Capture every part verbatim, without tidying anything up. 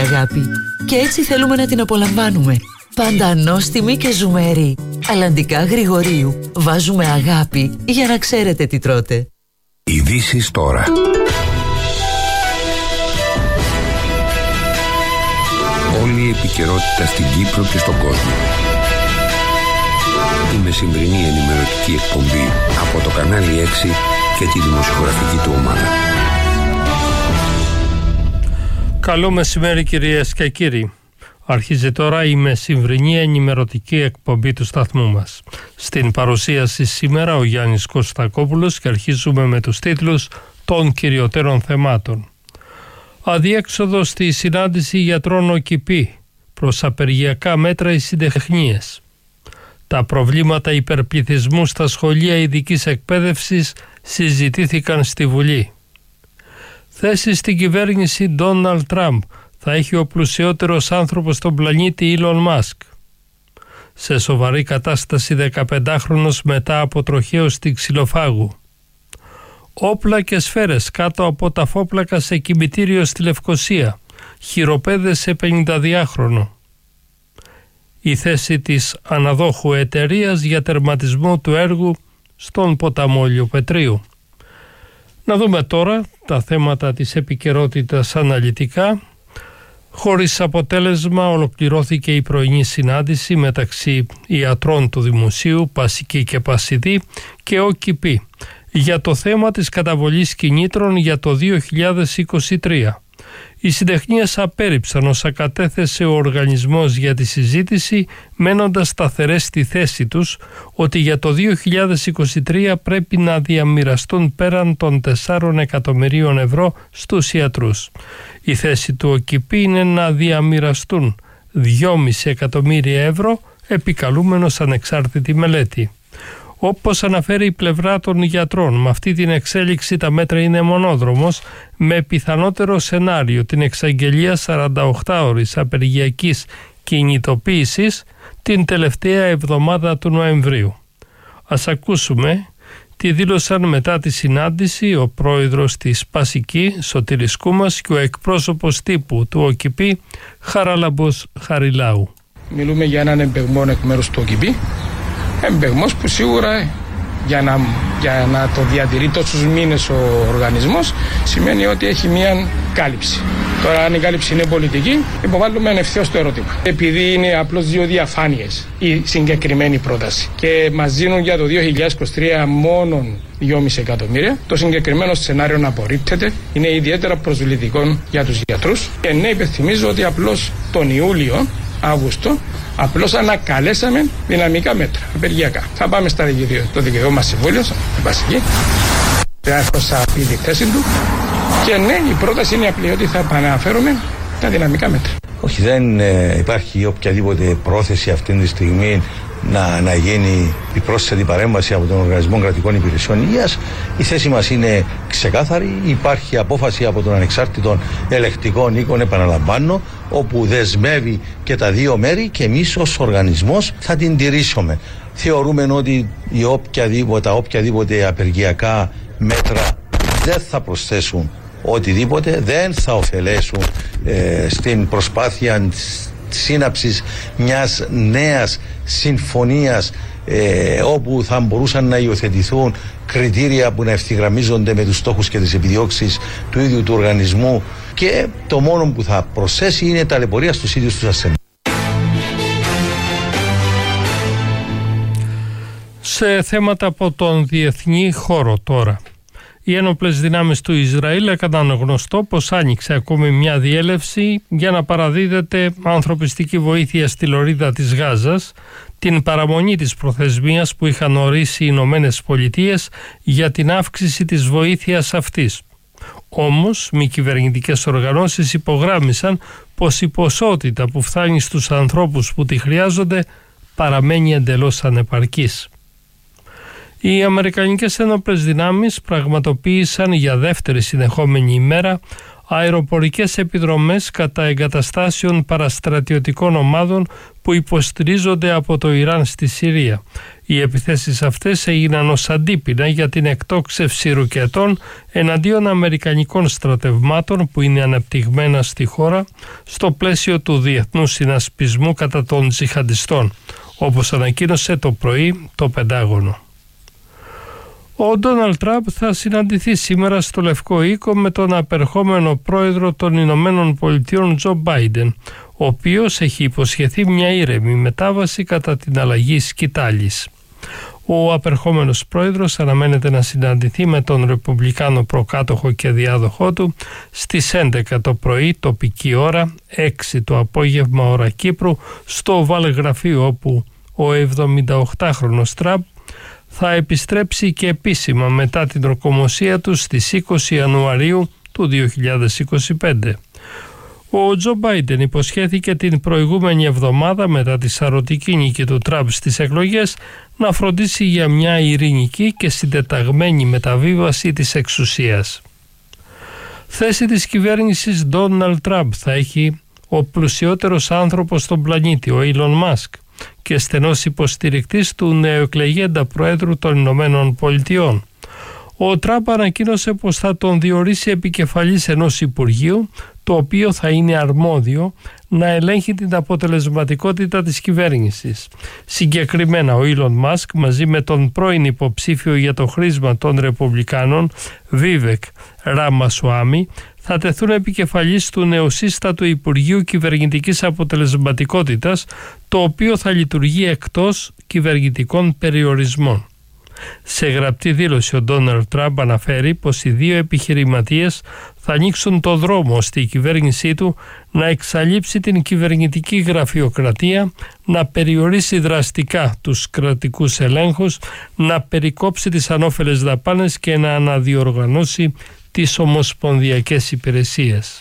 αγάπη και έτσι θέλουμε να την απολαμβάνουμε. Πάντα νόστιμη και ζουμερή. Αλλαντικά Γρηγορίου. Βάζουμε αγάπη για να ξέρετε τι τρώτε. Ειδήσεις τώρα. Όλη η επικαιρότητα στην Κύπρο και στον κόσμο. Η μεσημβρινή ενημερωτική εκπομπή από το κανάλι έξι και τη δημοσιογραφική του ομάδα. Καλό μεσημέρι κυρίες και κύριοι. Αρχίζει τώρα η μεσημβρινή ενημερωτική εκπομπή του σταθμού μας. Στην παρουσίαση σήμερα ο Γιάννης Κωστακόπουλος και αρχίζουμε με τους τίτλους των κυριωτέρων θεμάτων. Αδιέξοδο στη συνάντηση γιατρών ΟΚΙΠΗ, προς απεργιακά μέτρα οι συντεχνίες. Τα προβλήματα υπερπληθυσμού στα σχολεία ειδικής εκπαίδευσης συζητήθηκαν στη Βουλή. Θέση στην κυβέρνηση Ντόναλντ Τραμπ, θα έχει ο πλουσιότερος άνθρωπος στον πλανήτη Ήλον Μάσκ. Σε σοβαρή κατάσταση δεκαπεντάχρονος μετά από τροχαίο στη Ξυλοφάγου. Όπλα και σφαίρες κάτω από τα φόπλακα σε κημητήριο στη Λευκοσία. Χειροπέδες σε πενηνταδυάχρονο. Η θέση της αναδόχου εταιρείας για τερματισμό του έργου στον ποταμό Λιοπετρίου. Να δούμε τώρα τα θέματα της επικαιρότητας αναλυτικά. Χωρίς αποτέλεσμα ολοκληρώθηκε η πρωινή συνάντηση μεταξύ ιατρών του Δημοσίου, Πασική και Πασιδή και ΟΚΙΠΗ για το θέμα της καταβολής κινήτρων για το δύο χιλιάδες είκοσι τρία. Οι συντεχνίες απέρριψαν όσα κατέθεσε ο οργανισμός για τη συζήτηση, μένοντας σταθερές στη θέση τους ότι για το δύο χιλιάδες είκοσι τρία πρέπει να διαμοιραστούν πέραν των τεσσάρων εκατομμυρίων ευρώ στους ιατρούς. Η θέση του ΟΚΙΠΗ είναι να διαμοιραστούν δυόμισι εκατομμύρια ευρώ, επικαλούμενος ανεξάρτητη μελέτη. Όπως αναφέρει η πλευρά των γιατρών, με αυτή την εξέλιξη τα μέτρα είναι μονόδρομος, με πιθανότερο σενάριο την εξαγγελία σαρανταοκτάωρης απεργιακής κινητοποίησης την τελευταία εβδομάδα του Νοεμβρίου. Ας ακούσουμε τι δήλωσαν μετά τη συνάντηση ο πρόεδρος της Πασική, Σωτήρης Κούμας, και ο εκπρόσωπος τύπου του ΟΚΙΠΗ, Χαράλαμπος Χαριλάου. Μιλούμε για έναν εμπεγμό εκ μέρους του ΟΚΙΠΗ. Εμπεγμός που σίγουρα για να, για να το διατηρεί τόσους μήνες ο οργανισμός σημαίνει ότι έχει μια κάλυψη. Τώρα αν η κάλυψη είναι πολιτική, υποβάλλουμε ευθέως το ερώτημα. Επειδή είναι απλώς δύο διαφάνειες η συγκεκριμένη πρόταση και μας δίνουν για το δύο χιλιάδες είκοσι τρία μόνο δυόμισι εκατομμύρια, το συγκεκριμένο σενάριο απορρίπτεται, είναι ιδιαίτερα προσβλητικό για τους γιατρούς. Και ναι, υπενθυμίζω ότι απλώς τον Ιούλιο, Αύγουστο, απλώς ανακαλέσαμε δυναμικά μέτρα, απεργιακά. Θα πάμε στα δικαιωδία, το δικαιωδό μας συμβόλαιο, στην Πασική. Θα πει τη θέση του. Και ναι, η πρόταση είναι απλή, ότι θα επαναφέρουμε τα δυναμικά μέτρα. Όχι, δεν ε, υπάρχει οποιαδήποτε πρόθεση αυτή τη στιγμή να, να γίνει η πρόσθετη παρέμβαση από τον Οργανισμό Κρατικών Υπηρεσιών Υγείας. Η θέση μας είναι ξεκάθαρη. Υπάρχει απόφαση από τον ανεξάρτητο ελεκτικό οίκον, επαναλαμβάνω, όπου δεσμεύει και τα δύο μέρη και εμείς ως οργανισμός θα την τηρήσουμε. Θεωρούμε ότι οι οποιαδήποτε, τα οποιαδήποτε απεργιακά μέτρα δεν θα προσθέσουν οτιδήποτε, δεν θα ωφελέσουν ε, στην προσπάθεια σύναψης μιας νέας συμφωνίας ε, όπου θα μπορούσαν να υιοθετηθούν κριτήρια που να ευθυγραμμίζονται με τους στόχους και τις επιδιώξεις του ίδιου του οργανισμού, και το μόνο που θα προσθέσει είναι ταλαιπωρία στους ίδιους τους ασθενείς. Σε θέματα από τον διεθνή χώρο τώρα. Οι ένοπλες δυνάμεις του Ισραήλ έκαναν γνωστό πως άνοιξε ακόμη μια διέλευση για να παραδίδεται ανθρωπιστική βοήθεια στη λωρίδα της Γάζας, την παραμονή της προθεσμίας που είχαν ορίσει οι Ηνωμένες Πολιτείες για την αύξηση της βοήθειας αυτής. Όμως, μη κυβερνητικές οργανώσεις υπογράμμισαν πως η ποσότητα που φτάνει στους ανθρώπους που τη χρειάζονται παραμένει εντελώς ανεπαρκής. Οι Αμερικανικές ένοπλες δυνάμεις πραγματοποίησαν για δεύτερη συνεχόμενη ημέρα αεροπορικές επιδρομές κατά εγκαταστάσεων παραστρατιωτικών ομάδων που υποστηρίζονται από το Ιράν στη Συρία. Οι επιθέσεις αυτές έγιναν ως αντίπεινα για την εκτόξευση ρουκετών εναντίον αμερικανικών στρατευμάτων που είναι αναπτυγμένα στη χώρα στο πλαίσιο του διεθνούς συνασπισμού κατά των τζιχαντιστών, όπως ανακοίνωσε το πρωί το Πεντάγωνο. Ο Ντόναλντ Τραμπ θα συναντηθεί σήμερα στο Λευκό Οίκο με τον απερχόμενο πρόεδρο των Ηνωμένων Πολιτειών Τζο Μπάιντεν, ο οποίος έχει υποσχεθεί μια ήρεμη μετάβαση κατά την αλλαγή σκητάλης. Ο απερχόμενος πρόεδρος αναμένεται να συναντηθεί με τον Ρεπουμπλικάνο προκάτοχο και διάδοχό του στις έντεκα το πρωί τοπική ώρα, έξι το απόγευμα ώρα Κύπρου, στο Oval γραφείο, όπου ο εβδομηνταοκτάχρονος Τραμπ θα επιστρέψει και επίσημα μετά την ορκομοσία του στις είκοσι Ιανουαρίου του δύο χιλιάδες είκοσι πέντε. Ο Τζο Μπάιντεν υποσχέθηκε την προηγούμενη εβδομάδα, μετά τη σαρωτική νίκη του Τραμπ στις εκλογές, να φροντίσει για μια ειρηνική και συντεταγμένη μεταβίβαση της εξουσίας. Θέση της κυβέρνησης Ντόναλντ Τραμπ θα έχει ο πλουσιότερος άνθρωπος στον πλανήτη, ο Ήλον Μάσκ, και στενός υποστηρικτής του νεοεκλεγέντα Προέδρου των Ηνωμένων Πολιτειών. Ο Τραμπ ανακοίνωσε πως θα τον διορίσει επικεφαλής ενός Υπουργείου, το οποίο θα είναι αρμόδιο να ελέγχει την αποτελεσματικότητα της κυβέρνησης. Συγκεκριμένα, ο Ήλον Μάσκ μαζί με τον πρώην υποψήφιο για το χρήσμα των Ρεπουμπλικάνων, Βίβεκ Ραμασουάμι, θα τεθούν επικεφαλής του νεοσύστατου Υπουργείου Κυβερνητικής Αποτελεσματικότητας, το οποίο θα λειτουργεί εκτός κυβερνητικών περιορισμών. Σε γραπτή δήλωση, ο Ντόναλντ Τραμπ αναφέρει πως οι δύο επιχειρηματίες θα ανοίξουν το δρόμο ώστε η κυβέρνησή του να εξαλείψει την κυβερνητική γραφειοκρατία, να περιορίσει δραστικά τους κρατικούς ελέγχους, να περικόψει τις ανώφελες δαπάνες και να αναδιοργανώσει τις ομοσπονδιακές υπηρεσίες.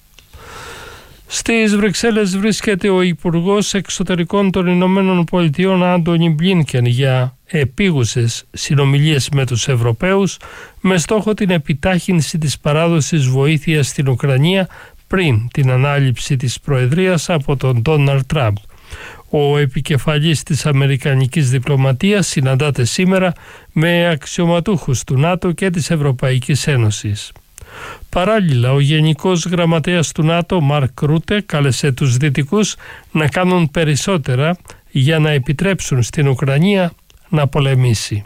Στις Βρυξέλλες βρίσκεται ο Υπουργός Εξωτερικών των Ηνωμένων Πολιτειών Άντονι Μπλίνκεν για επίγουσες συνομιλίες με τους Ευρωπαίους με στόχο την επιτάχυνση της παράδοσης βοήθειας στην Ουκρανία πριν την ανάληψη της Προεδρίας από τον Ντόναλντ Τραμπ. Ο επικεφαλής της Αμερικανικής διπλωματίας συναντάται σήμερα με αξιωματούχους του ΝΑΤΟ και της Ευρωπαϊκής Ένωσης. Παράλληλα, ο Γενικός Γραμματέας του ΝΑΤΟ, Μαρκ Ρούτε, κάλεσε τους Δυτικούς να κάνουν περισσότερα για να επιτρέψουν στην Ουκρανία να πολεμήσει.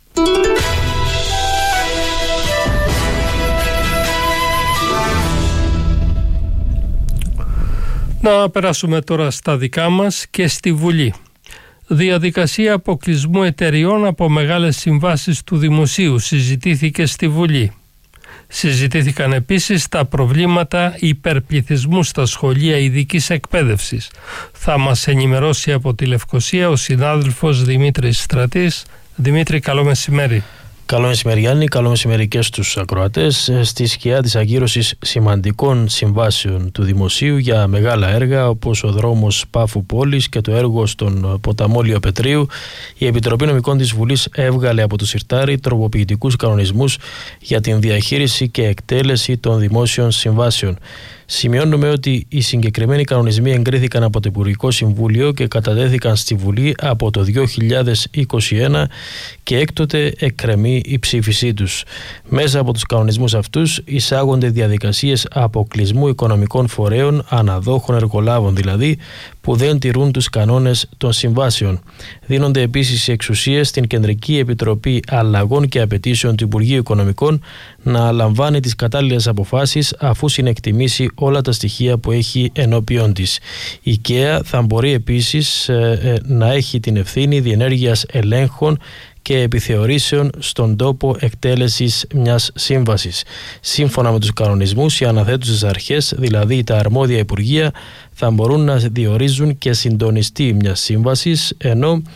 Να περάσουμε τώρα στα δικά μας και στη Βουλή. Διαδικασία αποκλεισμού εταιριών από μεγάλες συμβάσεις του Δημοσίου συζητήθηκε στη Βουλή. Συζητήθηκαν επίσης τα προβλήματα υπερπληθυσμού στα σχολεία ειδικής εκπαίδευσης. Θα μας ενημερώσει από τη Λευκοσία ο συνάδελφος Δημήτρης Στρατής. Δημήτρη, καλό μεσημέρι. Καλό μεσημέρι Γιάννη, καλό μεσημέρι και στους ακροατές. Στη σκιά της ακύρωσης σημαντικών συμβάσεων του Δημοσίου για μεγάλα έργα όπως ο δρόμος Πάφου Πόλης και το έργο στον ποταμό Λιοπετρίου, η Επιτροπή Νομικών της Βουλής έβγαλε από το συρτάρι τροποποιητικούς κανονισμούς για την διαχείριση και εκτέλεση των δημόσιων συμβάσεων. Σημειώνουμε ότι οι συγκεκριμένοι κανονισμοί εγκρίθηκαν από το Υπουργικό Συμβούλιο και κατατέθηκαν στη Βουλή από το δύο χιλιάδες είκοσι ένα και έκτοτε εκκρεμεί η ψήφισή τους. Μέσα από τους κανονισμούς αυτούς εισάγονται διαδικασίες αποκλεισμού οικονομικών φορέων, αναδόχων εργολάβων δηλαδή, που δεν τηρούν τους κανόνες των συμβάσεων. Δίνονται επίσης οι εξουσίες στην Κεντρική Επιτροπή Αλλαγών και Απαιτήσεων του Υπουργείου Οικονομικών να λαμβάνει τις κατάλληλες αποφάσεις αφού συνεκτιμήσει όλα τα στοιχεία που έχει ενώπιον της. Η ΚΕΑ θα μπορεί επίσης ε, ε, να έχει την ευθύνη διενέργειας ελέγχων και επιθεωρήσεων στον τόπο εκτέλεσης μιας σύμβασης. Σύμφωνα με τους κανονισμούς, οι αναθέτουσες αρχές, δηλαδή τα αρμόδια υπουργεία, θα μπορούν να διορίζουν και συντονιστή μιας σύμβασης, ενώ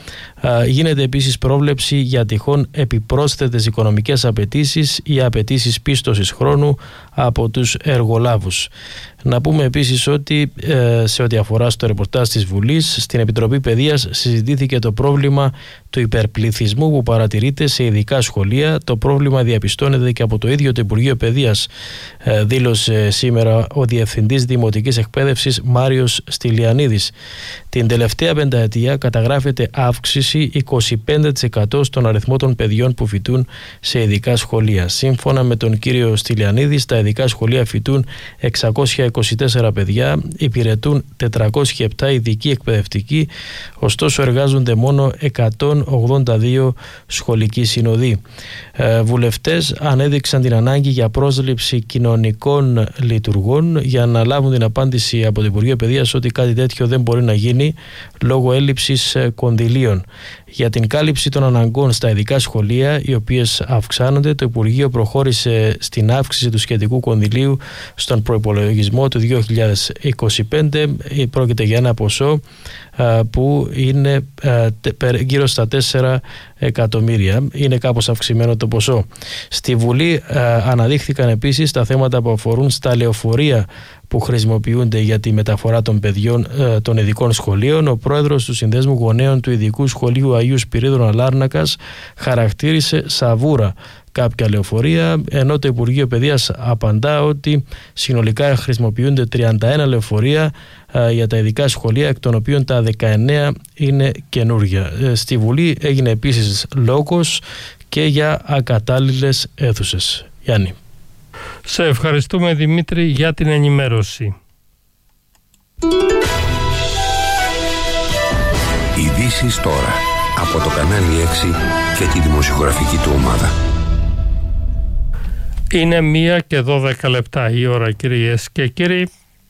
Γίνεται επίσης πρόβλεψη για τυχόν επιπρόσθετες οικονομικές απαιτήσεις ή απαιτήσεις πίστοσης χρόνου από τους εργολάβους. Να πούμε επίσης ότι σε ό,τι αφορά στο ρεπορτάζ της Βουλής, στην Επιτροπή Παιδείας συζητήθηκε το πρόβλημα του υπερπληθυσμού που παρατηρείται σε ειδικά σχολεία. Το πρόβλημα διαπιστώνεται και από το ίδιο το Υπουργείο Παιδείας, δήλωσε σήμερα ο Διευθυντής Δημοτικής Εκπαίδευσης Μάριος Στυλιανίδης. Την τελευταία πενταετία καταγράφεται αύξηση είκοσι πέντε τοις εκατό στον αριθμό των παιδιών που φοιτούν σε ειδικά σχολεία. Σύμφωνα με τον κύριο Στυλιανίδη, στα ειδικά σχολεία φοιτούν εξακόσια είκοσι τέσσερα παιδιά, υπηρετούν τετρακόσιοι επτά ειδικοί εκπαιδευτικοί, ωστόσο εργάζονται μόνο εκατόν ογδόντα δύο σχολικοί συνοδοί. Ε, βουλευτές ανέδειξαν την ανάγκη για πρόσληψη κοινωνικών λειτουργών για να λάβουν την απάντηση από το Υπουργείο Παιδείας ότι κάτι τέτοιο δεν μπορεί να γίνει λόγω έλλειψης κονδυλίων. Για την κάλυψη των αναγκών στα ειδικά σχολεία, οι οποίες αυξάνονται, το Υπουργείο προχώρησε στην αύξηση του σχετικού κονδυλίου στον προϋπολογισμό του δύο χιλιάδες είκοσι πέντε. Πρόκειται για ένα ποσό που είναι γύρω στα τέσσερα εκατομμύρια. Είναι κάπως αυξημένο το ποσό. Στη Βουλή αναδείχθηκαν επίσης τα θέματα που αφορούν στα λεωφορεία που χρησιμοποιούνται για τη μεταφορά των παιδιών των ειδικών σχολείων. Ο πρόεδρος του Συνδέσμου Γονέων του Ειδικού Σχολείου Αγίου Σπυρίδωνα Λάρνακας χαρακτήρισε σαβούρα κάποια λεωφορεία, ενώ το Υπουργείο Παιδείας απαντά ότι συνολικά χρησιμοποιούνται τριάντα ένα λεωφορεία α, για τα ειδικά σχολεία, εκ των οποίων τα δεκαεννέα είναι καινούργια. Ε, στη Βουλή έγινε επίσης λόγος και για ακατάλληλες αίθουσες. Γιάννη. Σε ευχαριστούμε, Δημήτρη, για την ενημέρωση. Ειδήσεις τώρα από το κανάλι έξι και τη δημοσιογραφική του ομάδα. Είναι μία και δώδεκα λεπτά η ώρα, κυρίες και κύριοι.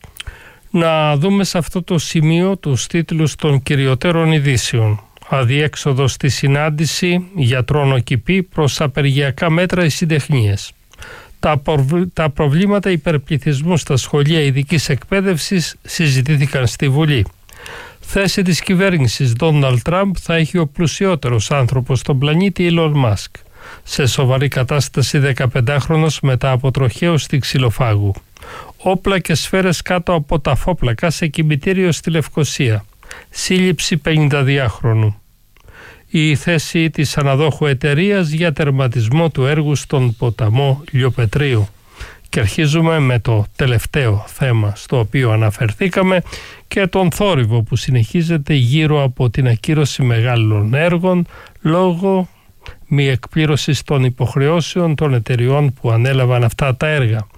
Να δούμε σε αυτό το σημείο τους τίτλους των κυριωτέρων ειδήσεων. Αδιέξοδο στη συνάντηση γιατρών ΟΚΙΠΗ προς απεργιακά μέτρα οι συντεχνίες. Τα, προβ... τα προβλήματα υπερπληθυσμού στα σχολεία ειδικής εκπαίδευσης συζητήθηκαν στη Βουλή. Θέση της κυβέρνησης Ντόναλντ Τραμπ θα έχει ο πλουσιότερος άνθρωπος στον πλανήτη Ιλον Μάσκ. Σε σοβαρή κατάσταση δεκαπεντάχρονος μετά από τροχαίο στη Ξυλοφάγου. Όπλα και σφαίρες κάτω από τα φόπλακα σε κημητήριο στη Λευκοσία. Σύλληψη πενηνταδυάχρονου. Η θέση της αναδόχου εταιρείας για τερματισμό του έργου στον ποταμό Λιοπετρίου. Και αρχίζουμε με το τελευταίο θέμα στο οποίο αναφερθήκαμε και τον θόρυβο που συνεχίζεται γύρω από την ακύρωση μεγάλων έργων λόγω μη εκπλήρωσης των υποχρεώσεων των εταιριών που ανέλαβαν αυτά τα έργα.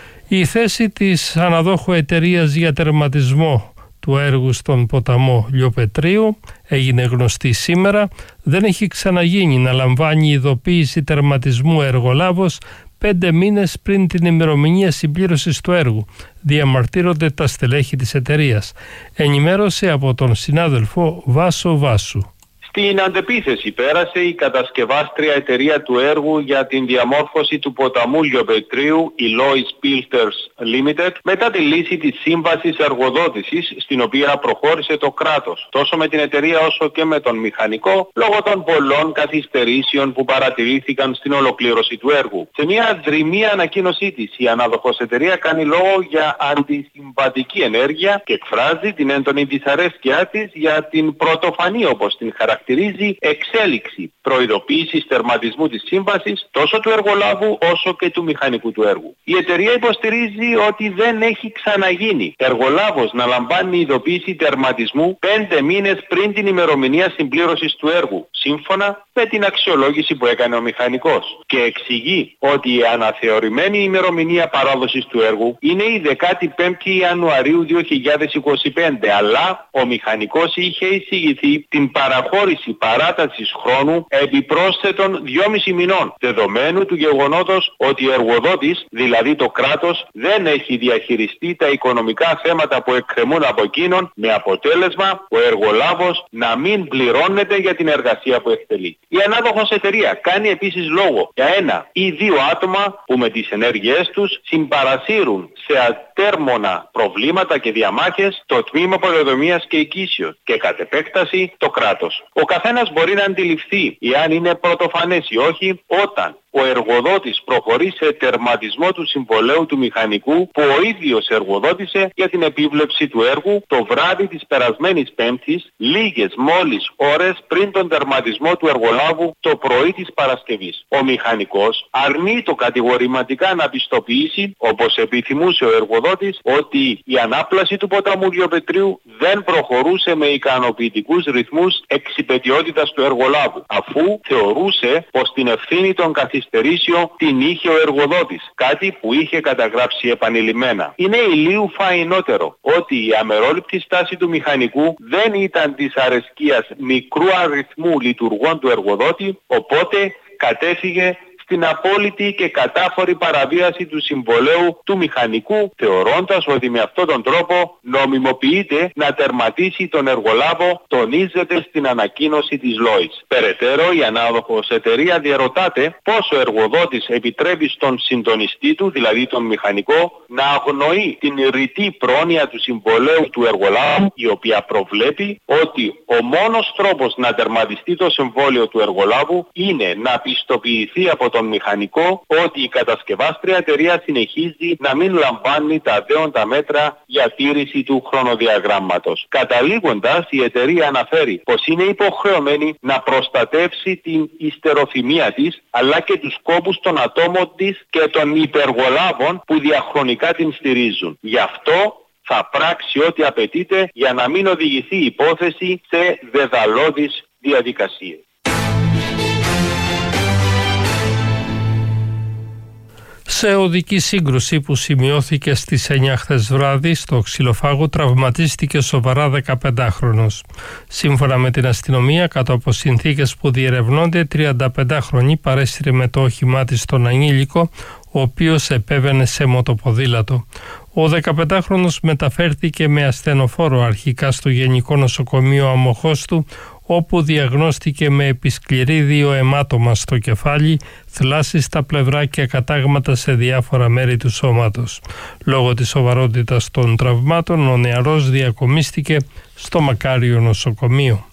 Η θέση της αναδόχου εταιρείας για τερματισμό του έργου στον ποταμό Λιοπετρίου έγινε γνωστή σήμερα. Δεν έχει ξαναγίνει να λαμβάνει ειδοποίηση τερματισμού εργολάβος πέντε μήνες πριν την ημερομηνία συμπλήρωσης του έργου, διαμαρτύρονται τα στελέχη της εταιρείας. Ενημέρωσε από τον συνάδελφο Βάσο Βάσου. Στην αντεπίθεση πέρασε η κατασκευάστρια εταιρεία του έργου για την διαμόρφωση του ποταμού Λιοπετρίου, η Lois Pilters Limited, μετά τη λύση της σύμβασης εργοδότησης, στην οποία προχώρησε το κράτος, τόσο με την εταιρεία όσο και με τον μηχανικό, λόγω των πολλών καθυστερήσεων που παρατηρήθηκαν στην ολοκλήρωση του έργου. Σε μια δρυμή ανακοίνωσή της, η ανάδοχος εταιρεία κάνει λόγο για αντισυμβατική ενέργεια και εκφράζει την έντονη δυσαρέσκειά της για την πρωτοφανή, όπως την χαρακτηρίζει, εξέλιξη προειδοποίησης τερματισμού της σύμβασης τόσο του εργολάβου όσο και του μηχανικού του έργου. Η εταιρεία υποστηρίζει ότι δεν έχει ξαναγίνει εργολάβος να λαμβάνει ειδοποίηση τερματισμού πέντε μήνες πριν την ημερομηνία συμπλήρωσης του έργου, σύμφωνα με την αξιολόγηση που έκανε ο μηχανικός, και εξηγεί ότι η αναθεωρημένη ημερομηνία παράδοσης του έργου είναι η δεκάτη πέμπτη Ιανουαρίου δύο χιλιάδες είκοσι πέντε, αλλά ο μηχανικός είχε εισηγηθεί την παραχώρηση παράτασης χρόνου επιπρόσθετων δυόμισι μηνών, δεδομένου του γεγονότος ότι ο εργοδότης, δηλαδή το κράτος, δεν έχει διαχειριστεί τα οικονομικά θέματα που εκκρεμούν από εκείνον, με αποτέλεσμα ο εργολάβος να μην πληρώνεται για την εργασία που εκτελεί. Η ανάδοχος εταιρεία κάνει επίσης λόγο για ένα ή δύο άτομα που με τις ενέργειές τους συμπαρασύρουν σε ατέρμονα προβλήματα και διαμάχες το τμήμα πολεοδομίας και οικίσεως και κατ' επέκταση το κράτος. Ο Ο καθένας μπορεί να αντιληφθεί εάν είναι πρωτοφανές ή όχι όταν ο εργοδότης προχωρεί σε τερματισμό του συμβολαίου του μηχανικού που ο ίδιος εργοδότησε για την επίβλεψη του έργου το βράδυ της περασμένης Πέμπτης, λίγες μόλις ώρες πριν τον τερματισμό του εργολάβου το πρωί της Παρασκευής. Ο μηχανικός αρνείται κατηγορηματικά να πιστοποιήσει, όπως επιθυμούσε ο εργοδότης, ότι η ανάπλαση του ποταμού Λιοπετρίου δεν προχωρούσε με ικανοποιητικούς ρυθμούς εξυπαιτιότητας του εργολάβου, αφού θεωρούσε πως την ευθύνη των καθυστερήσεων την είχε ο εργοδότης, κάτι που είχε καταγράψει επανειλημμένα. Είναι ηλίου φαϊνότερο ότι η αμερόληπτη στάση του μηχανικού δεν ήταν της αρεσκίας μικρού αριθμού λειτουργών του εργοδότη, οπότε κατέφυγε στην απόλυτη και κατάφορη παραβίαση του συμβολαίου του μηχανικού, θεωρώντας ότι με αυτόν τον τρόπο νομιμοποιείται να τερματίσει τον εργολάβο, τονίζεται στην ανακοίνωση της Lloyds. Περαιτέρω, η ανάδοχος εταιρεία διαρωτάται πώς ο εργοδότης επιτρέπει στον συντονιστή του, δηλαδή τον μηχανικό, να αγνοεί την ρητή πρόνοια του συμβολαίου του εργολάβου, η οποία προβλέπει ότι ο μόνος τρόπος να τερματιστεί το συμβόλαιο του εργολάβου είναι να πιστοποιηθεί από τον μηχανικό ότι η κατασκευάστρια εταιρεία συνεχίζει να μην λαμβάνει τα δέοντα μέτρα για τήρηση του χρονοδιαγράμματος. Καταλήγοντας, η εταιρεία αναφέρει πως είναι υποχρεωμένη να προστατεύσει την ιστεροθυμία της, αλλά και τους κόπους των ατόμων της και των υπεργολάβων που διαχρονικά την στηρίζουν. Γι' αυτό θα πράξει ό,τι απαιτείται για να μην οδηγηθεί η υπόθεση σε δεδαλώδεις διαδικασίες. Σε οδική σύγκρουση που σημειώθηκε στις εννιά χθες βράδυ στο Ξυλοφάγο τραυματίστηκε σοβαρά δεκαπεντάχρονος. Σύμφωνα με την αστυνομία, κάτω από συνθήκες που διερευνώνται, τριανταπεντάχρονη παρέσυρε με το όχημά της τον ανήλικο, ο οποίος επέβαινε σε μοτοποδήλατο. Ο δεκαπεντάχρονος μεταφέρθηκε με ασθενοφόρο αρχικά στο Γενικό Νοσοκομείο Αμοχώστου, όπου διαγνώστηκε με επισκληρίδιο αιμάτωμα στο κεφάλι, θλάσσεις στα πλευρά και κατάγματα σε διάφορα μέρη του σώματος. Λόγω της σοβαρότητας των τραυμάτων, ο νεαρός διακομίστηκε στο Μακάριο Νοσοκομείο.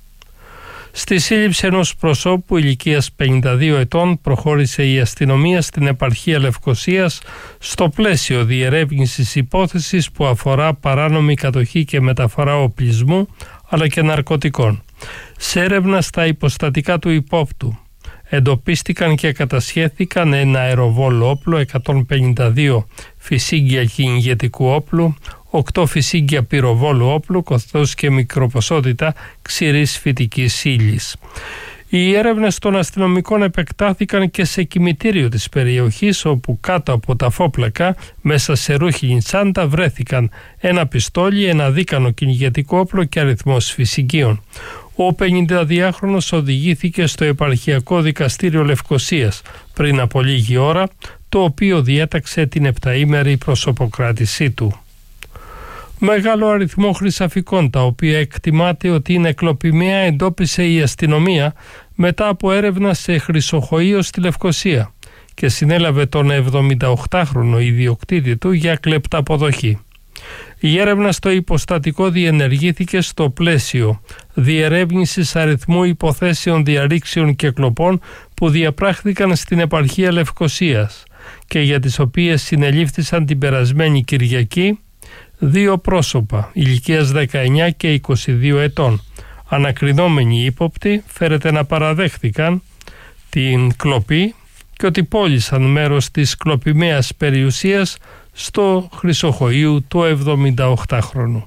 Στη σύλληψη ενός προσώπου ηλικίας πενήντα δύο ετών προχώρησε η αστυνομία στην επαρχία Λευκωσίας στο πλαίσιο διερεύνησης υπόθεσης που αφορά παράνομη κατοχή και μεταφορά οπλισμού αλλά και ναρκωτικών. Σε έρευνα στα υποστατικά του υπόπτου εντοπίστηκαν και κατασχέθηκαν ένα αεροβόλο όπλο, εκατόν πενήντα δύο φυσίγγια κυνηγετικού όπλου, οκτώ φυσίγγια πυροβόλου όπλου, καθώς και μικροποσότητα ξηρής φυτικής ύλης. Οι έρευνες των αστυνομικών επεκτάθηκαν και σε κημητήριο της περιοχής, όπου κάτω από τα φόπλακα, μέσα σε ρούχινη τσάντα, βρέθηκαν ένα πιστόλι, ένα δίκανο κυνηγετικό όπλο και αριθμός φυσικίων. Ο πενηνταδυάχρονος οδηγήθηκε στο Επαρχιακό Δικαστήριο Λευκωσίας πριν από λίγη ώρα, το οποίο διέταξε την επταήμερη προσωποκράτησή του. Μεγάλο αριθμό χρυσαφικών, τα οποία εκτιμάται ότι είναι κλοπημαία, εντόπισε η αστυνομία μετά από έρευνα σε χρυσοχοείο στη Λευκωσία και συνέλαβε τον εβδομηνταοκτάχρονο ιδιοκτήτη του για κλεπταποδοχή. Η έρευνα στο υποστατικό διενεργήθηκε στο πλαίσιο διερεύνησης αριθμού υποθέσεων διαρρήξεων και κλοπών που διαπράχθηκαν στην επαρχία Λευκωσίας και για τις οποίες συνελήφθησαν την περασμένη Κυριακή δύο πρόσωπα ηλικίας δεκαεννιά και είκοσι δύο ετών. Ανακρινόμενοι ύποπτοι φέρεται να παραδέχθηκαν την κλοπή και ότι πώλησαν μέρος της κλοπημαίας περιουσίας στο χρυσοχοείου του εβδομηνταοκτάχρονου.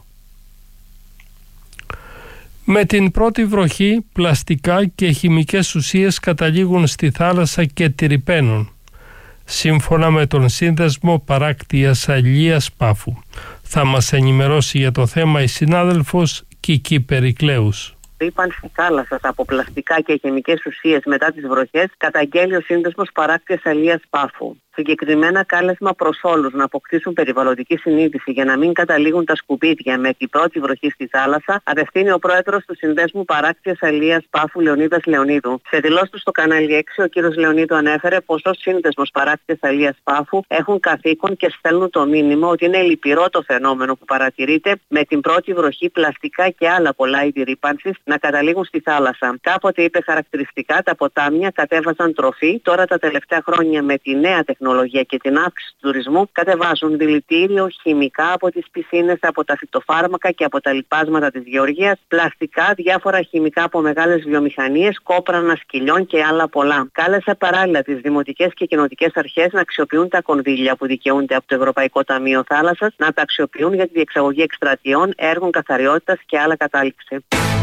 Με την πρώτη βροχή, πλαστικά και χημικές ουσίες καταλήγουν στη θάλασσα και τυρυπαίνουν, σύμφωνα με τον Σύνδεσμο Παράκτειας Αλίας Πάφου. Θα μας ενημερώσει για το θέμα η συνάδελφος Κική Περικλέους. Είπαν στη θάλασσα από πλαστικά και χημικές ουσίες μετά τις βροχές, καταγγέλει ο Σύνδεσμος Παράκτειας Αλίας Πάφου. Συγκεκριμένα κάλεσμα προς όλους να αποκτήσουν περιβαλλοντική συνείδηση για να μην καταλήγουν τα σκουπίδια με την πρώτη βροχή στη θάλασσα, απευθύνει ο πρόεδρος του Συνδέσμου Παράκτειας Αλίας Πάφου Λεωνίδας Λεωνίδου. Σε δηλώσεις του στο κανάλι έξι, ο κ. Λεωνίδου ανέφερε πως ως Σύνδεσμος Παράκτειας Αλίας Πάφου έχουν καθήκον και στέλνουν το μήνυμα ότι είναι λυπηρό το φαινόμενο που παρατηρείται με την πρώτη βροχή πλαστικά και άλλα πολλά είδη ρύπανσης να καταλήγουν στη θάλασσα. Κάποτε είπε χαρακτηριστικά τα ποτάμια κατέβαζαν τροφή, τώρα τα τελευταία χρόνια με τη νέα τεχνολογία και την αύξηση του τουρισμού κατεβάζουν δηλητήριο, χημικά από τις πισίνες, από τα φυτοφάρμακα και από τα λιπάσματα της γεωργίας, πλαστικά, διάφορα χημικά από μεγάλες βιομηχανίες, κόπρανα σκυλιών και άλλα πολλά. Κάλεσε παράλληλα τις δημοτικές και κοινοτικές αρχές να αξιοποιούν τα κονδύλια που δικαιούνται από το Ευρωπαϊκό Ταμείο Θάλασσας, να τα αξιοποιούν για τη διεξαγωγή εκστρατιών, έργων καθαριότητας και άλλα κατάληξη.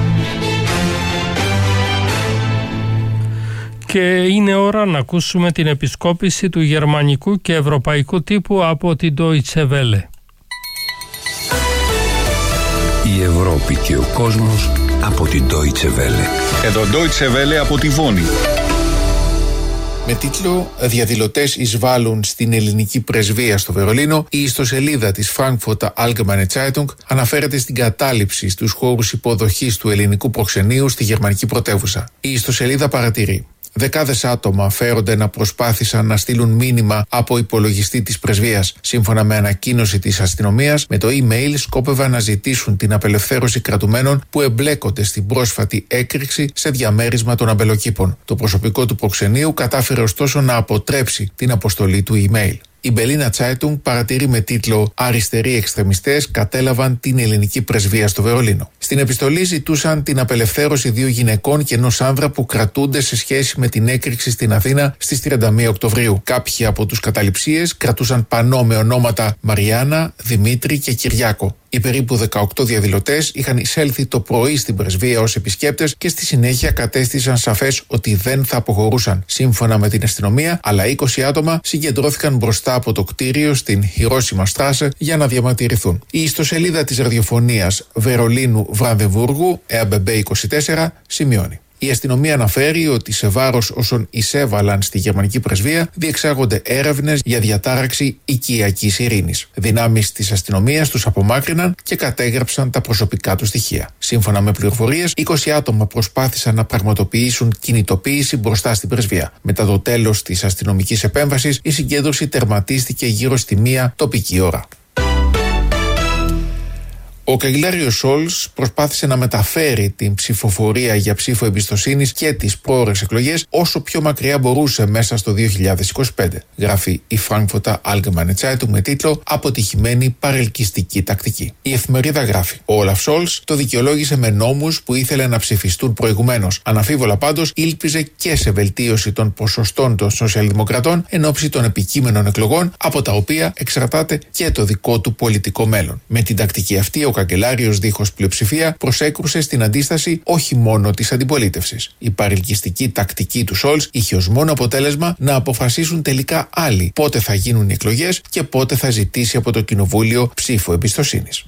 Και είναι ώρα να ακούσουμε την επισκόπηση του γερμανικού και ευρωπαϊκού τύπου από την Deutsche Welle. Η Ευρώπη και ο κόσμος από την Deutsche Welle. Εδώ Deutsche Welle από τη Βόνη. Με τίτλο «Διαδηλωτές εισβάλλουν στην ελληνική πρεσβεία στο Βερολίνο», η ιστοσελίδα της Frankfurter Allgemeine Zeitung αναφέρεται στην κατάληψη στους χώρους υποδοχής του ελληνικού προξενείου στη γερμανική πρωτεύουσα. Η ιστοσελίδα παρατηρεί: δεκάδες άτομα φέρονται να προσπάθησαν να στείλουν μήνυμα από υπολογιστή της πρεσβείας. Σύμφωνα με ανακοίνωση της αστυνομίας, με το email σκόπευαν να ζητήσουν την απελευθέρωση κρατουμένων που εμπλέκονται στην πρόσφατη έκρηξη σε διαμέρισμα των αμπελοκήπων. Το προσωπικό του προξενείου κατάφερε ωστόσο να αποτρέψει την αποστολή του email. Η Berliner Zeitung παρατηρεί με τίτλο «Αριστεροί εξτρεμιστές κατέλαβαν την ελληνική πρεσβεία στο Βερολίνο». Στην επιστολή ζητούσαν την απελευθέρωση δύο γυναικών και ενός άνδρα που κρατούνται σε σχέση με την έκρηξη στην Αθήνα στις τριάντα μία Οκτωβρίου. Κάποιοι από τους καταληψίες κρατούσαν πανό με ονόματα Μαριάννα, Δημήτρη και Κυριάκο. Οι περίπου δεκαοκτώ διαδηλωτές είχαν εισέλθει το πρωί στην πρεσβεία ως επισκέπτες και στη συνέχεια κατέστησαν σαφές ότι δεν θα αποχωρούσαν. Σύμφωνα με την αστυνομία, άλλα είκοσι άτομα συγκεντρώθηκαν μπροστά από το κτίριο στην Χειρόσιμα Στράσε για να διαμαρτυρηθούν. Η ιστοσελίδα της ραδιοφωνίας Βερολίνου Βρανδεβούργου, ε μπι μπι είκοσι τέσσερα, σημειώνει: η αστυνομία αναφέρει ότι σε βάρος όσων εισέβαλαν στη γερμανική πρεσβεία διεξάγονται έρευνες για διατάραξη οικιακής ειρήνης. Δυνάμεις της αστυνομίας τους απομάκρυναν και κατέγραψαν τα προσωπικά του στοιχεία. Σύμφωνα με πληροφορίες, είκοσι άτομα προσπάθησαν να πραγματοποιήσουν κινητοποίηση μπροστά στην πρεσβεία. Μετά το τέλος της αστυνομικής επέμβασης, η συγκέντρωση τερματίστηκε γύρω στη μία τοπική ώρα. Ο καγκελάριος Σόλτς προσπάθησε να μεταφέρει την ψηφοφορία για ψήφο εμπιστοσύνης και τις πρόορες εκλογές όσο πιο μακριά μπορούσε μέσα στο δύο χιλιάδες είκοσι πέντε, γράφει η Frankfurter Allgemeine Zeitung με τίτλο «Αποτυχημένη παρελκυστική τακτική». Η εφημερίδα γράφει: ο Όλαφ Σόλτς το δικαιολόγησε με νόμους που ήθελε να ψηφιστούν προηγουμένως. Αναφίβολα πάντως ήλπιζε και σε βελτίωση των ποσοστών των σοσιαλδημοκρατών εν ώψη των επικείμενων εκλογών, από τα οποία εξαρτάται και το δικό του πολιτικό μέλλον. Με την τακτική αυτή, ο καγκελάριος δίχως πλειοψηφία προσέκρουσε στην αντίσταση όχι μόνο της αντιπολίτευσης. Η παρελκυστική τακτική του Σόλτς είχε ως μόνο αποτέλεσμα να αποφασίσουν τελικά άλλοι πότε θα γίνουν οι εκλογές και πότε θα ζητήσει από το Κοινοβούλιο ψήφο εμπιστοσύνης.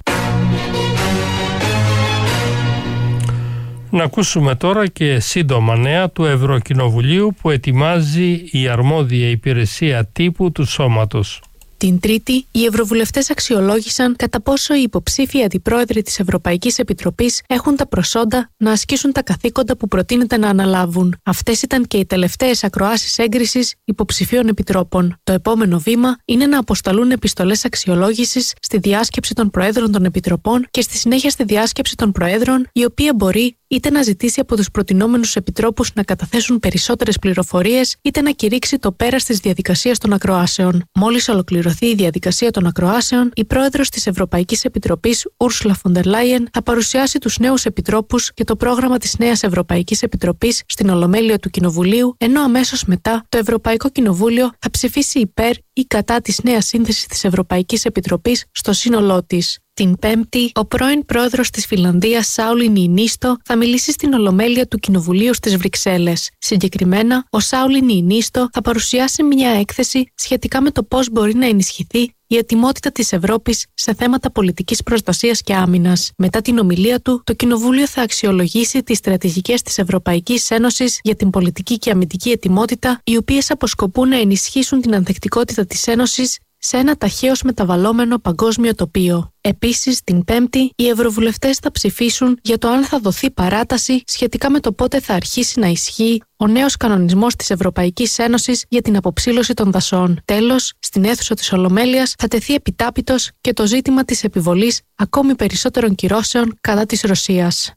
Να ακούσουμε τώρα και σύντομα νέα του Ευρωκοινοβουλίου που ετοιμάζει η αρμόδια υπηρεσία τύπου του σώματος. Την Τρίτη, οι ευρωβουλευτές αξιολόγησαν κατά πόσο οι υποψήφοι αντιπρόεδροι της Ευρωπαϊκής Επιτροπής έχουν τα προσόντα να ασκήσουν τα καθήκοντα που προτείνεται να αναλάβουν. Αυτές ήταν και οι τελευταίες ακροάσεις έγκρισης υποψηφίων επιτρόπων. Το επόμενο βήμα είναι να αποσταλούν επιστολές αξιολόγησης στη διάσκεψη των Προέδρων των Επιτροπών και στη συνέχεια στη διάσκεψη των Προέδρων, η οποία μπορεί είτε να ζητήσει από τους προτινόμενους επιτρόπους να καταθέσουν περισσότερες πληροφορίες, είτε να κηρύξει το πέρας της διαδικασίας των ακροάσεων. Μόλις ολοκληρωθεί η διαδικασία των ακροάσεων, η πρόεδρος της Ευρωπαϊκής Επιτροπής, Ursula von der Leyen, θα παρουσιάσει τους νέους επιτρόπους και το πρόγραμμα της νέας Ευρωπαϊκής Επιτροπής στην Ολομέλεια του Κοινοβουλίου, ενώ αμέσως μετά το Ευρωπαϊκό Κοινοβούλιο θα ψηφίσει υπέρ ή κατά της νέας σύνθεσης της Ευρωπαϊκής Επιτροπής στο σύνολό της. Την Πέμπτη, ο πρώην πρόεδρος της Φινλανδίας, Σάουλι Νιινίστο, θα μιλήσει στην Ολομέλεια του Κοινοβουλίου στις Βρυξέλλες. Συγκεκριμένα, ο Σάουλι Νιινίστο θα παρουσιάσει μια έκθεση σχετικά με το πώς μπορεί να ενισχυθεί η ετοιμότητα της Ευρώπης σε θέματα πολιτικής προστασίας και άμυνας. Μετά την ομιλία του, το Κοινοβούλιο θα αξιολογήσει τις στρατηγικές της Ευρωπαϊκής Ένωσης για την πολιτική και αμυντική ετοιμότητα, οι οποίες αποσκοπούν να ενισχύσουν την ανθεκτικότητα της Ένωσης σε ένα ταχαίως μεταβαλλόμενο παγκόσμιο τοπίο. Επίσης, την Πέμπτη, οι ευρωβουλευτές θα ψηφίσουν για το αν θα δοθεί παράταση σχετικά με το πότε θα αρχίσει να ισχύει ο νέος κανονισμός της Ευρωπαϊκής Ένωσης για την αποψήλωση των δασών. Τέλος, στην αίθουσα της Ολομέλειας θα τεθεί επιτάπητος και το ζήτημα της επιβολής ακόμη περισσότερων κυρώσεων κατά της Ρωσίας.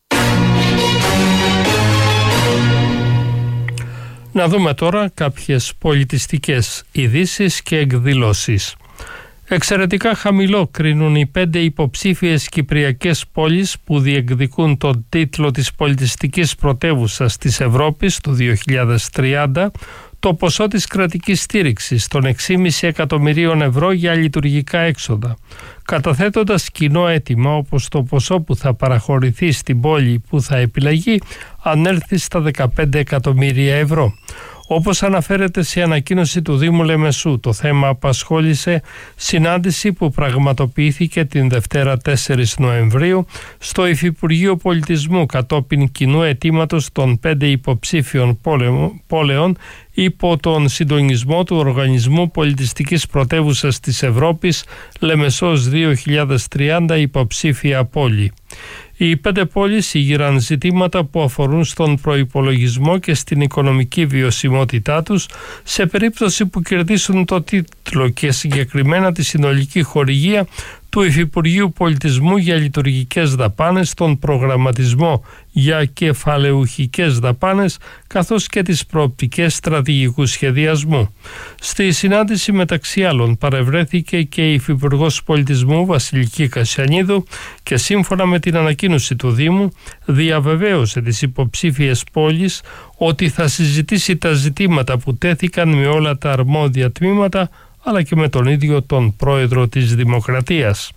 Να δούμε τώρα κάποιες πολιτιστικές ειδήσεις και εκδηλώσεις. Εξαιρετικά χαμηλό κρίνουν οι πέντε υποψήφιες κυπριακές πόλεις που διεκδικούν τον τίτλο της πολιτιστικής πρωτεύουσας της Ευρώπης του δύο χιλιάδες τριάντα το ποσό της κρατικής στήριξης των έξι κόμμα πέντε εκατομμυρίων ευρώ για λειτουργικά έξοδα, καταθέτοντας κοινό αίτημα όπως το ποσό που θα παραχωρηθεί στην πόλη που θα επιλεγεί ανέλθει στα δεκαπέντε εκατομμύρια ευρώ. Όπως αναφέρεται σε ανακοίνωση του Δήμου Λεμεσού, το θέμα απασχόλησε συνάντηση που πραγματοποιήθηκε την Δευτέρα τέσσερις Νοεμβρίου στο Υφυπουργείο Πολιτισμού κατόπιν κοινού αιτήματος των πέντε υποψήφιων πόλεων υπό τον συντονισμό του Οργανισμού Πολιτιστικής Πρωτεύουσας της Ευρώπης Λεμεσός δύο χιλιάδες τριάντα υποψήφια πόλη. Οι πέντε πόλεις ήγηραν ζητήματα που αφορούν στον προϋπολογισμό και στην οικονομική βιωσιμότητά τους σε περίπτωση που κερδίσουν το τίτλο και συγκεκριμένα τη συνολική χορηγία του Υφυπουργείου Πολιτισμού για λειτουργικές δαπάνες, τον προγραμματισμό για κεφαλαιουχικές δαπάνες, καθώς και τις προοπτικές στρατηγικού σχεδιασμού. Στη συνάντηση μεταξύ άλλων παρευρέθηκε και η Υφυπουργός Πολιτισμού Βασιλική Κασιανίδου και σύμφωνα με την ανακοίνωση του Δήμου διαβεβαίωσε τις υποψήφιες πόλεις ότι θα συζητήσει τα ζητήματα που τέθηκαν με όλα τα αρμόδια τμήματα αλλά και με τον ίδιο τον πρόεδρο της Δημοκρατίας.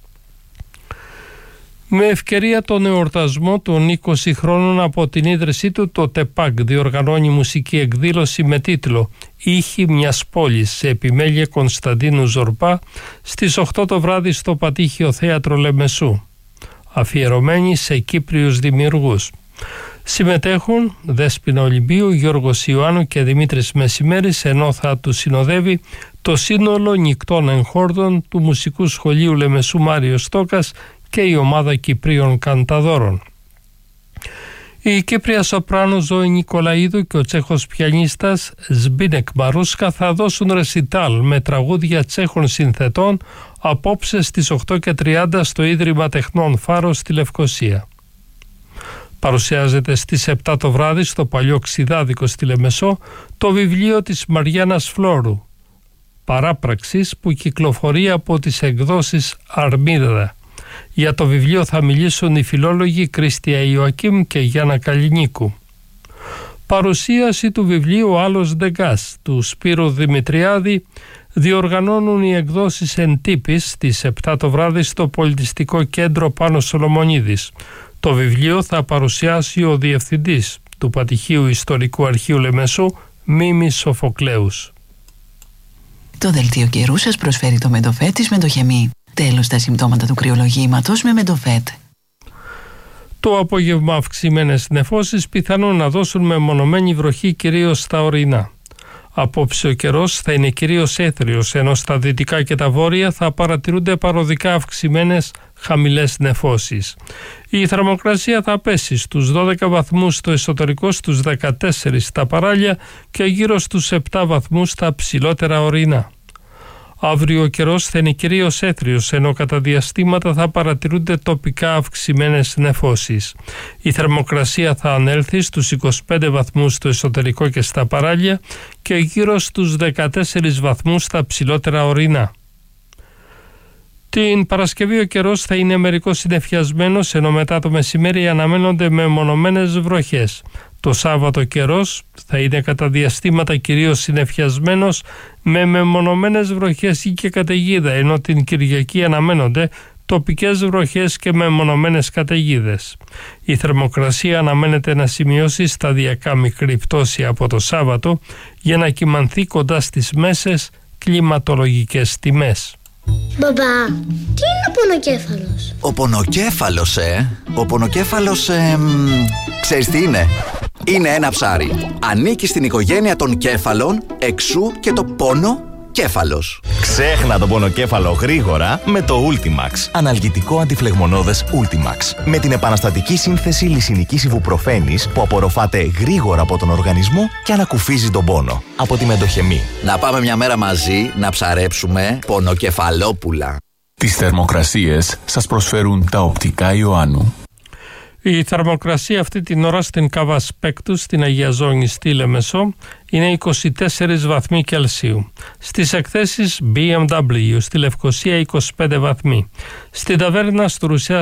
Με ευκαιρία τον εορτασμό των είκοσι χρόνων από την ίδρυσή του, το ΤΕΠΑΚ διοργανώνει μουσική εκδήλωση με τίτλο «Ήχοι μιας πόλης» σε επιμέλεια Κωνσταντίνου Ζορπά στις οκτώ το βράδυ στο Πατήχιο Θέατρο Λεμεσού, αφιερωμένη σε Κύπριους δημιουργούς. Συμμετέχουν Δέσποινα Ολυμπίου, Γιώργος Ιωάννου και Δημήτρης Μεσημέρης, ενώ θα του συνοδεύει το σύνολο νικτών εγχόρδων του Μουσικού Σχολείου Λεμεσού Μάριος Στόκας και η ομάδα Κυπρίων Κανταδόρων. Η Κύπρια σοπράνο Ζώη Νικολαίδου και ο Τσέχος πιανίστας Σμπίνεκ Μαρούσκα θα δώσουν ρεσιτάλ με τραγούδια Τσέχων συνθετών απόψε στις οκτώ και τριάντα στο Ίδρυμα Τεχνών Φάρος στη Λευκοσία. Παρουσιάζεται στις επτά το βράδυ στο Παλιό Ξιδάδικο στη Λεμεσό το βιβλίο της Μαριάννας Φλόρου, «Παράπραξης», που κυκλοφορεί από τις εκδόσεις Αρμίδα. Για το βιβλίο θα μιλήσουν οι φιλόλογοι Κρίστια Ιωακίμ και Γιάννα Καλλινίκου. Παρουσίαση του βιβλίου «Άλλος Ντεγκάς» του Σπύρου Δημητριάδη διοργανώνουν οι εκδόσεις Εντύπης στις επτά το βράδυ στο Πολιτιστικό Κέντρο Πάνος Σολομονίδης. Το βιβλίο θα παρουσιάσει ο Διευθυντής του Πατηχείου Ιστορικού Αρχείου Λεμεσού, Μίμης Σοφοκλέους. Το δελτίο καιρού σας προσφέρει το Μεντοφέτ της Μεντοχεμή. Τέλος τα συμπτώματα του κρυολογήματος με Μεντοφέτ. Το απόγευμα αυξημένες νεφώσεις πιθανόν να δώσουν μεμονωμένη βροχή κυρίως στα ορεινά. Απόψε ο καιρός θα είναι κυρίως έθριος, ενώ στα δυτικά και τα βόρεια θα παρατηρούνται παροδικά αυξημένες χαμηλές νεφώσεις. Η θερμοκρασία θα πέσει στους δώδεκα βαθμούς στο εσωτερικό, στους δεκατέσσερις στα παράλια και γύρω στους επτά βαθμούς στα ψηλότερα ορεινά. Αύριο ο καιρός θα είναι κυρίως έθριος, ενώ κατά διαστήματα θα παρατηρούνται τοπικά αυξημένες νεφώσεις. Η θερμοκρασία θα ανέλθει στους είκοσι πέντε βαθμούς στο εσωτερικό και στα παράλια και γύρω στους δεκατέσσερις βαθμούς στα ψηλότερα ορεινά. Την Παρασκευή ο καιρός θα είναι μερικώς συννεφιασμένος, ενώ μετά το μεσημέρι αναμένονται μεμονωμένες βροχές. Το Σάββατο καιρός θα είναι κατά διαστήματα κυρίως συννεφιασμένος με μεμονωμένες βροχές ή και καταιγίδα, ενώ την Κυριακή αναμένονται τοπικές βροχές και μεμονωμένες καταιγίδες. Η θερμοκρασία αναμένεται να σημειώσει σταδιακά μικρή πτώση από το Σάββατο για να κυμανθεί κοντά στις μέσες κλιματολογικές τιμές. Μπαμπά, τι είναι ο πονοκέφαλος? Ο πονοκέφαλος, ε. Ο πονοκέφαλος, ε, μ, ξέρεις τι είναι? Είναι ένα ψάρι. Ανήκει στην οικογένεια των κέφαλων, εξού και το πόνο κέφαλος. Ξέχνα τον πονοκέφαλο γρήγορα με το Ultimax. Αναλγητικό αντιφλεγμονώδες Ultimax. Με την επαναστατική σύνθεση λυσινικής ιβουπροφένης που απορροφάται γρήγορα από τον οργανισμό και ανακουφίζει τον πόνο. Από τη Μεντοχεμή. Να πάμε μια μέρα μαζί να ψαρέψουμε πονοκεφαλόπουλα. Τις θερμοκρασίες σας προσφέρουν τα οπτικά Ιωάννου. Η θερμοκρασία αυτή την ώρα στην Κάβα Σπέκτου, στην Αγία Ζώνη, στη Λεμεσό, είναι είκοσι τέσσερις βαθμοί Κελσίου. Στις εκθέσεις μπι εμ ντάμπλιου στη Λευκοσία είκοσι πέντε βαθμοί. Στην ταβέρνα Στουρουσιά